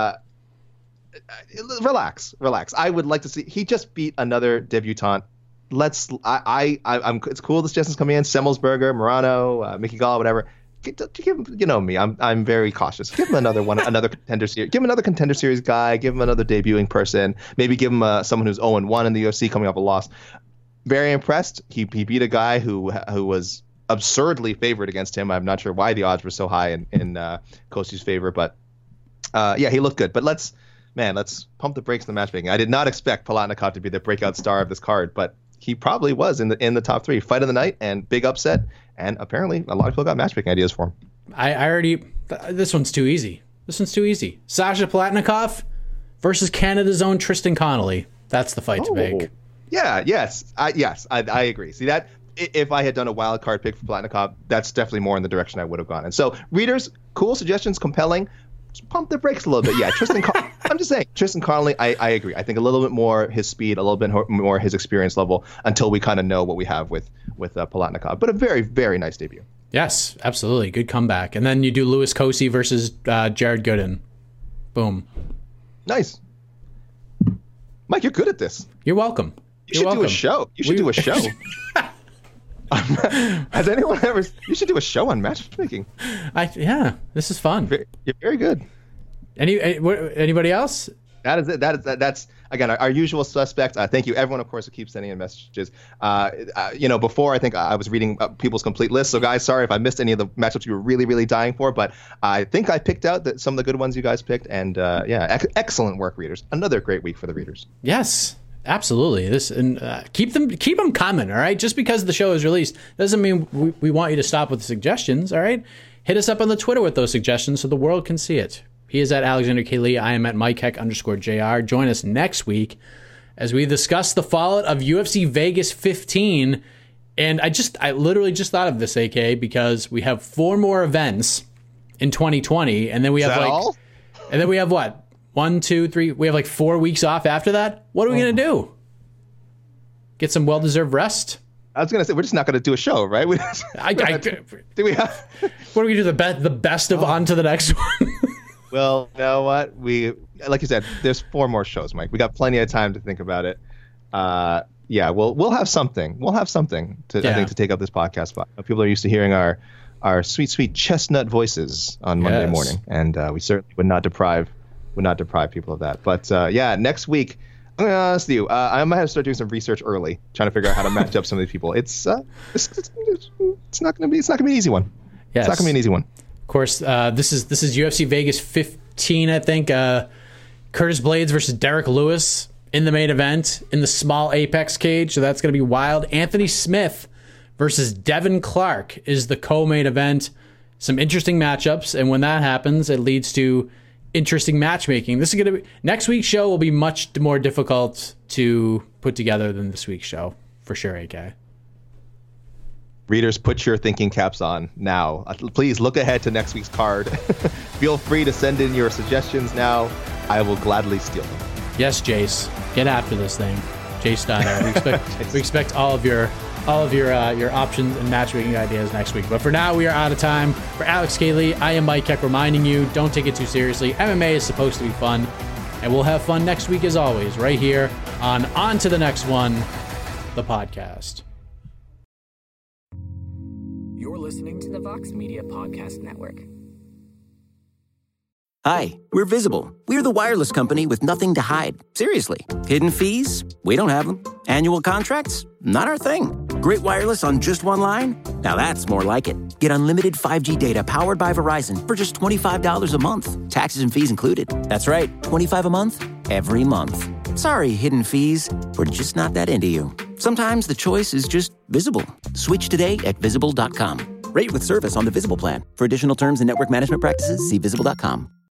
Relax. I would like to see. He just beat another debutant. I'm. It's cool this Justin's coming in. Semmelsberger, Morano, Mickey Gall, whatever. Give him, me. I'm very cautious. Give him another one, another contender series. Give him another contender series guy. Give him another debuting person. Maybe give him someone who's 0-1 in the UFC coming off a loss. Very impressed. He beat a guy who was absurdly favored against him. I'm not sure why the odds were so high in Kosty's favor, but he looked good. But let's pump the brakes in the matchmaking. I did not expect Palatnikov to be the breakout star of this card, but he probably was in the top 3. Fight of the night and big upset, and apparently a lot of people got matchmaking ideas for him. This one's too easy. Sasha Palatnikov versus Canada's own Tristan Connolly. That's the fight to make. Yeah, I agree. See that? If I had done a wild card pick for Palatnikov, that's definitely more in the direction I would have gone. And so, readers, cool suggestions, compelling. Just pump the brakes a little bit. Yeah, I'm just saying, Tristan Connolly, I agree. I think a little bit more his speed, a little bit more his experience level until we kind of know what we have with Palatnikov. But a very, very nice debut. Yes, absolutely. Good comeback. And then you do Louis Kosy versus Jared Gooden. Boom. Nice. Mike, you're good at this. You're welcome. You should do a show. Has anyone ever? You should do a show on matchmaking. This is fun. You're very good. Anybody else? That is it. That's again our usual suspects. Thank you, everyone, of course, who keeps sending in messages. Before I think I was reading people's complete list. So guys, sorry if I missed any of the matchups you were really, really dying for, but I think I picked out some of the good ones you guys picked, and excellent work, readers. Another great week for the readers. Yes. Absolutely. Keep them coming, all right? Just because the show is released doesn't mean we want you to stop with the suggestions, all right? Hit us up on the Twitter with those suggestions so the world can see it. He is at Alexander K. Lee. I am at MikeHeck_JR. Join us next week as we discuss the fallout of UFC Vegas 15. And I literally just thought of this, AK, because we have 4 more events in 2020, and then we have all? And then we have what? 1, 2, 3. We have 4 weeks off after that. What are we going to do? Get some well-deserved rest? I was going to say, we're just not going to do a show, right? Do we have? What do we do? The best of on to the next one? Well, you know what? Like you said, there's 4 more shows, Mike. We got plenty of time to think about it. We'll have something. I think, to take up this podcast spot. People are used to hearing our sweet chestnut voices on Monday morning, and we certainly would not deprive people of that. But next week, I'm gonna be honest with you, I might have to start doing some research early, trying to figure out how to match up some of these people. It's not gonna be an easy one. Yes. It's not gonna be an easy one. Of course, this is UFC Vegas 15, I think. Curtis Blades versus Derek Lewis in the main event in the small Apex cage, so that's gonna be wild. Anthony Smith versus Devin Clark is the co-main event. Some interesting matchups, and when that happens, it leads to interesting matchmaking. This is going to be next week's show will be much more difficult to put together than this week's show, for sure, AK. Readers, put your thinking caps on now. Please look ahead to next week's card. Feel free to send in your suggestions now. I will gladly steal them. Yes, Jace, get after this thing. Jace Steiner. We expect all of your options and matchmaking ideas next week. But for now, we are out of time. For Alex K. Lee, I am Mike Heck reminding you, don't take it too seriously. MMA is supposed to be fun, and we'll have fun next week as always, right here on to the next one, the podcast. You're listening to the Vox Media Podcast Network. Hi, we're Visible. We're the wireless company with nothing to hide. Seriously. Hidden fees? We don't have them. Annual contracts? Not our thing. Great wireless on just one line? Now that's more like it. Get unlimited 5G data powered by Verizon for just $25 a month. Taxes and fees included. That's right, $25 a month, every month. Sorry, hidden fees. We're just not that into you. Sometimes the choice is just Visible. Switch today at Visible.com. Rate with service on the Visible plan. For additional terms and network management practices, see Visible.com.